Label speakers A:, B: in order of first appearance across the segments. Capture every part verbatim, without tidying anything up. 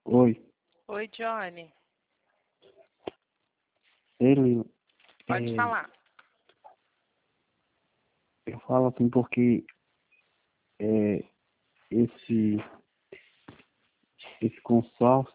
A: Oi,
B: Oi, Johnny.
A: ele,
B: Pode
A: é,
B: falar.
A: eu falo assim porque é, esse, esse consórcio,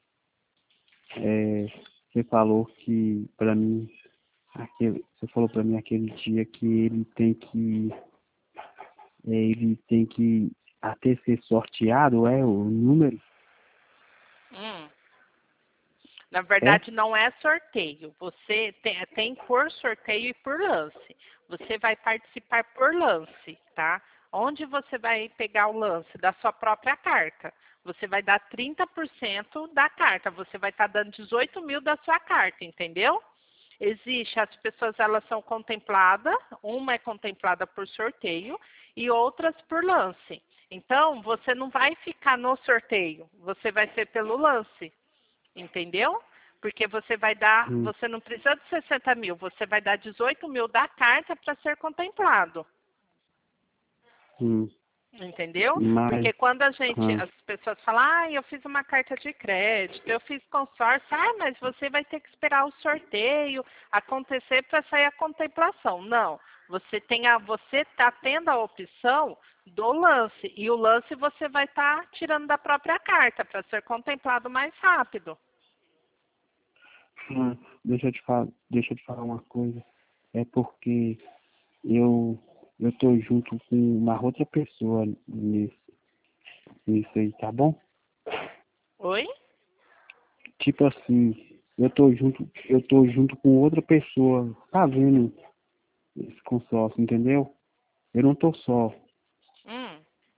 A: é, você falou que para mim, aquele, você falou para mim aquele dia que ele tem que, é, ele tem que até ser sorteado, é o número,
B: Hum. Na
A: é?
B: verdade, não é sorteio. Você tem, tem por sorteio e por lance. Você vai participar por lance, tá? Onde você vai pegar o lance? Da sua própria carta. Você vai dar trinta por cento da carta. Você vai estar dando dezoito mil da sua carta, entendeu? Existe, as pessoas elas são contempladas, uma é contemplada por sorteio e outras por lance. Então, você não vai ficar no sorteio, você vai ser pelo lance. Entendeu? Porque você vai dar,
A: Hum,
B: você não precisa de sessenta mil, você vai dar dezoito mil da carta para ser contemplado.
A: hum,
B: Entendeu?
A: mas,
B: Porque quando a gente,
A: ah,
B: as pessoas falam, ah, eu fiz uma carta de crédito, eu fiz consórcio, ah, mas você vai ter que esperar o sorteio acontecer para sair a contemplação. Não, você tem a, você está tendo a opção do lance e o lance você vai estar tá tirando da própria carta para ser contemplado mais rápido.
A: ah, deixa eu te falar, deixa eu te falar uma coisa, é porque eu, eu tô junto com uma outra pessoa nisso, nisso aí, tá bom?
B: Oi?
A: Tipo assim, eu tô junto, eu tô junto com outra pessoa, tá vendo esse consórcio, entendeu? Eu não tô só.
B: Hum.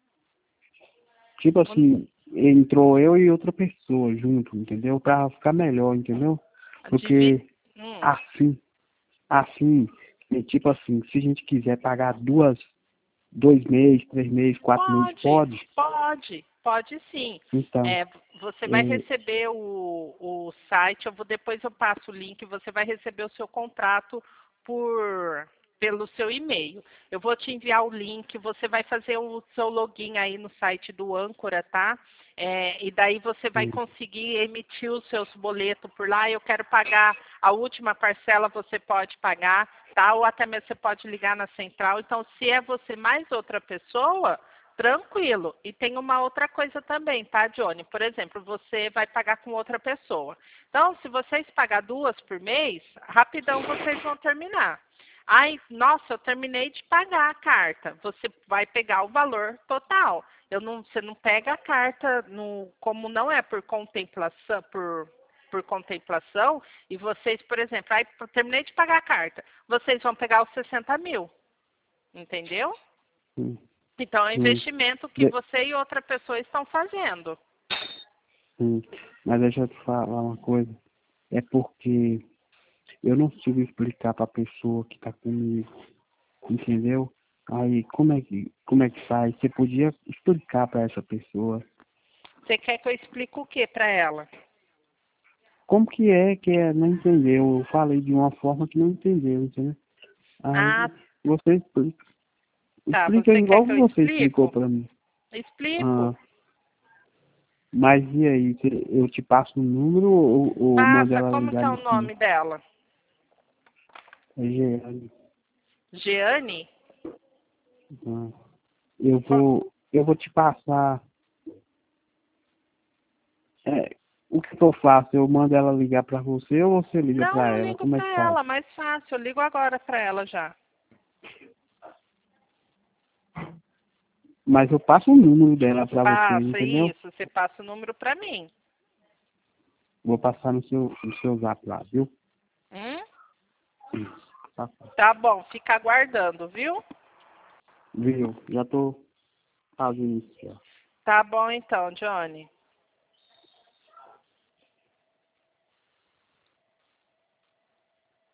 A: Tipo assim, entrou eu e outra pessoa junto, entendeu? Pra ficar melhor, entendeu?
B: Divide.
A: Porque
B: Hum.
A: assim, assim, é tipo assim, se a gente quiser pagar duas, dois meses, três meses, quatro meses,
B: Pode,
A: pode?
B: pode, pode sim.
A: Então,
B: É, você vai
A: é,
B: receber o, o site, eu vou, depois eu passo o link, você vai receber o seu contrato por pelo seu e-mail. Eu vou te enviar o link, você vai fazer o seu login aí no site do Âncora, tá? É, e daí você vai
A: hum,
B: conseguir emitir os seus boletos por lá. Eu quero pagar a última parcela, você pode pagar, tá? Ou até mesmo você pode ligar na central. Então, se é você mais outra pessoa, tranquilo. E tem uma outra coisa também, tá, Johnny? Por exemplo, você vai pagar com outra pessoa. Então, se vocês pagar duas por mês, rapidão vocês vão terminar. Ai, nossa, eu terminei de pagar a carta. Você vai pegar o valor total. Eu não, você não pega a carta no, como não é por contemplação, por, por contemplação, e vocês, por exemplo, ai, eu terminei de pagar a carta, vocês vão pegar os sessenta mil, entendeu?
A: hum,
B: Então, é um
A: hum,
B: investimento que
A: de-
B: você e outra pessoa estão fazendo.
A: hum. Mas deixa eu te falar uma coisa. É porque eu não consigo explicar pra pessoa que tá comigo, entendeu? Aí, como é que, como é que faz? Você podia explicar para essa pessoa
B: Você quer que eu explique o que para ela?
A: como que é que é, não entendeu? Eu falei de uma forma que não entendeu, entendeu? Aí,
B: Ah,
A: você explica,
B: tá.
A: explica
B: Você quer
A: igual
B: que eu
A: você explicou
B: explico?
A: para mim. Ah,
B: Explico.
A: mas e aí, você- eu te passo o número ou, ou mando
B: Passa,
A: ela
B: como
A: ligar
B: que é o
A: aqui?
B: nome dela?
A: É Geane.
B: Jeane?
A: Ah, eu
B: Co-
A: vou, eu vou te passar. É, o que que eu faço? Eu mando ela ligar para você ou você liga
B: Não,
A: para
B: eu
A: ela?
B: ligo
A: Como é
B: para
A: que faz?
B: ela, mais fácil. Eu ligo agora para ela já.
A: Mas eu passo o número dela para você,
B: Passa
A: entendeu?
B: isso, você passa o número para mim.
A: Vou passar no seu, no seu zap lá, viu?
B: Hum?
A: Isso. Tá,
B: Tá bom, fica aguardando, viu?
A: viu? Já tô fazendo isso, ó.
B: Tá bom então, Johnny.